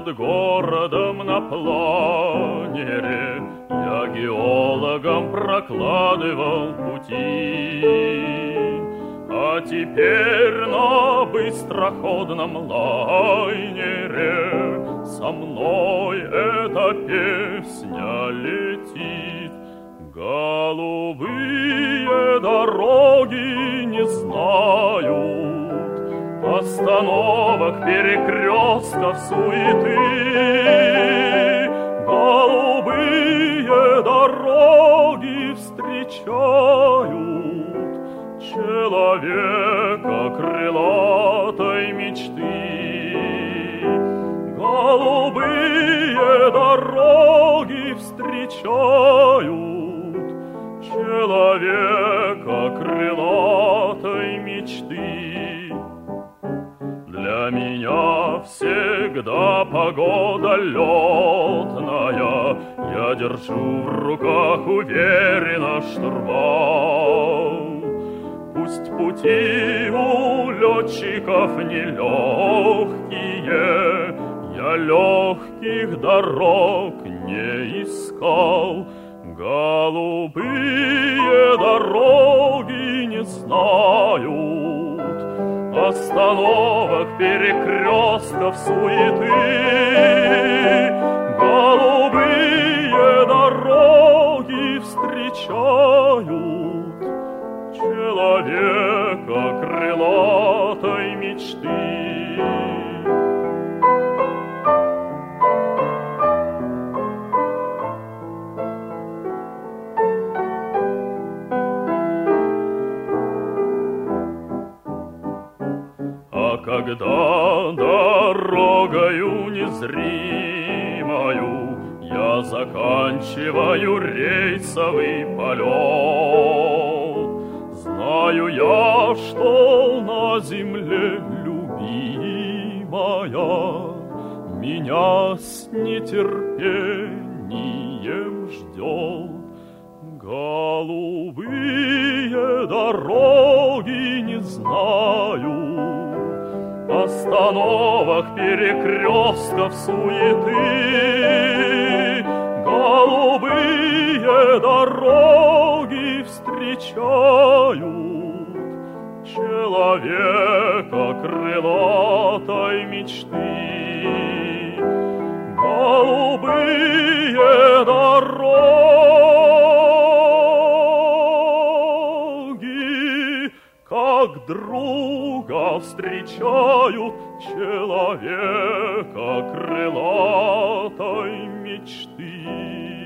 над городом на планере я геологам прокладывал пути. А теперь на быстроходном лайнере со мной эта песня летит. Голубые дороги не знают остановок, перекрестков, суеты. Голубые дороги встречают человека крылатой мечты. Голубые дороги встречают человека крылатой мечты. Для меня всегда погода летная, я держу в руках уверенно штурвал. Пусть пути у летчиков нелегкие, я легких дорог не искал. Голубые дороги не знают остановок, перекрестков, суеты. Голубые дороги встречают человека крылатой мечты. Когда дорогою незримою я заканчиваю рейсовый полет, знаю я, что на земле любимая меня с нетерпением ждет. Голубые дороги не знают остановок, перекрестков, суеты. Голубые дороги встречают человека крылатой мечты. Голубые дороги, как друга встречают человека крылатой мечты.